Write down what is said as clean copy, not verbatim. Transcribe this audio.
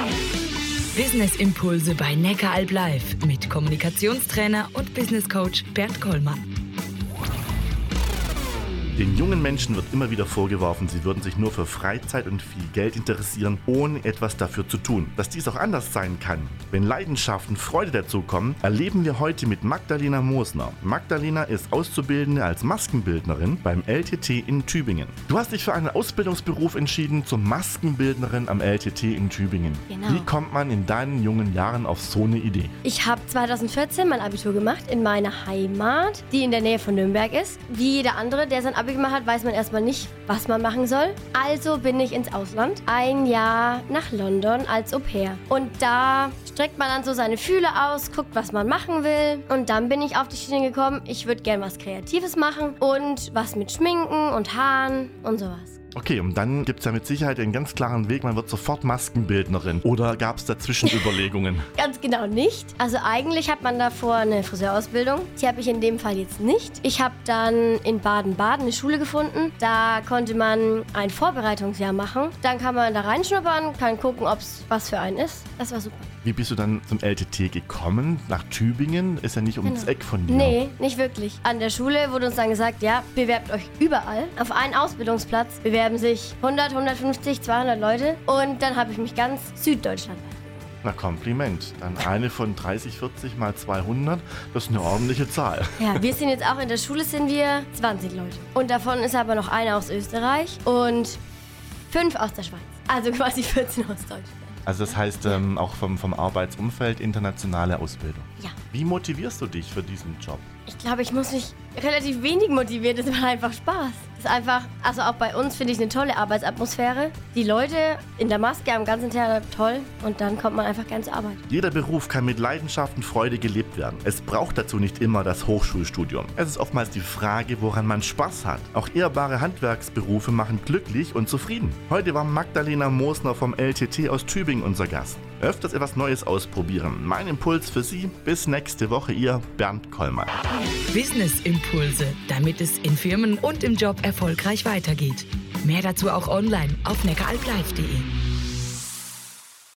Business Impulse bei Neckaralb Live mit Kommunikationstrainer und Business Coach Bernd Kollmann. Den jungen Menschen wird immer wieder vorgeworfen, sie würden sich nur für Freizeit und viel Geld interessieren, ohne etwas dafür zu tun. Dass dies auch anders sein kann, wenn Leidenschaft und Freude dazukommen, erleben wir heute mit Magdalena Mosner. Magdalena ist Auszubildende als Maskenbildnerin beim LTT in Tübingen. Du hast dich für einen Ausbildungsberuf entschieden zur Maskenbildnerin am LTT in Tübingen. Genau. Wie kommt man in deinen jungen Jahren auf so eine Idee? Ich habe 2014 mein Abitur gemacht in meiner Heimat, die in der Nähe von Nürnberg ist. Wie jeder andere, der sein Abi gemacht hat, weiß man erstmal nicht, was man machen soll. Also bin ich ins Ausland, ein Jahr nach London als Au-pair. Und da streckt man dann so seine Fühler aus, guckt, was man machen will. Und dann bin ich auf die Schiene gekommen, ich würde gern was Kreatives machen und was mit Schminken und Haaren und sowas. Okay, und dann gibt es ja mit Sicherheit einen ganz klaren Weg, man wird sofort Maskenbildnerin. Oder gab es dazwischen Überlegungen? Ganz genau nicht. Also eigentlich hat man davor eine Friseurausbildung. Die habe ich in dem Fall jetzt nicht. Ich habe dann in Baden-Baden eine Schule gefunden. Da konnte man ein Vorbereitungsjahr machen. Dann kann man da reinschnuppern, kann gucken, ob es was für einen ist. Das war super. Wie bist du dann zum LTT gekommen? Nach Tübingen? Ist ja nicht ums Eck von dir. Nee, nicht wirklich. An der Schule wurde uns dann gesagt, ja, bewerbt euch überall. Auf einen Ausbildungsplatz bewerben sich 100, 150, 200 Leute. Und dann habe ich mich ganz Süddeutschland. Na, Kompliment. Dann eine von 30, 40 mal 200, das ist eine ordentliche Zahl. Ja, wir sind jetzt auch in der Schule, sind wir 20 Leute. Und davon ist aber noch einer aus Österreich und 5 aus der Schweiz. Also quasi 14 aus Deutschland. Also das heißt auch vom Arbeitsumfeld internationale Ausbildung. Ja. Wie motivierst du dich für diesen Job? Ich glaube, ich muss mich relativ wenig motivieren. Das macht einfach Spaß. Das ist einfach, also auch bei uns finde ich eine tolle Arbeitsatmosphäre. Die Leute in der Maske am ganzen Tag toll und dann kommt man einfach gern zur Arbeit. Jeder Beruf kann mit Leidenschaft und Freude gelebt werden. Es braucht dazu nicht immer das Hochschulstudium. Es ist oftmals die Frage, woran man Spaß hat. Auch ehrbare Handwerksberufe machen glücklich und zufrieden. Heute war Magdalena Mosner vom LTT aus Tübingen unser Gast. Öfters etwas Neues ausprobieren. Mein Impuls für Sie. Bis nächste Woche, Ihr Bernd Kollmann. Business Impulse, damit es in Firmen und im Job erfolgreich weitergeht. Mehr dazu auch online auf neckaralblive.de.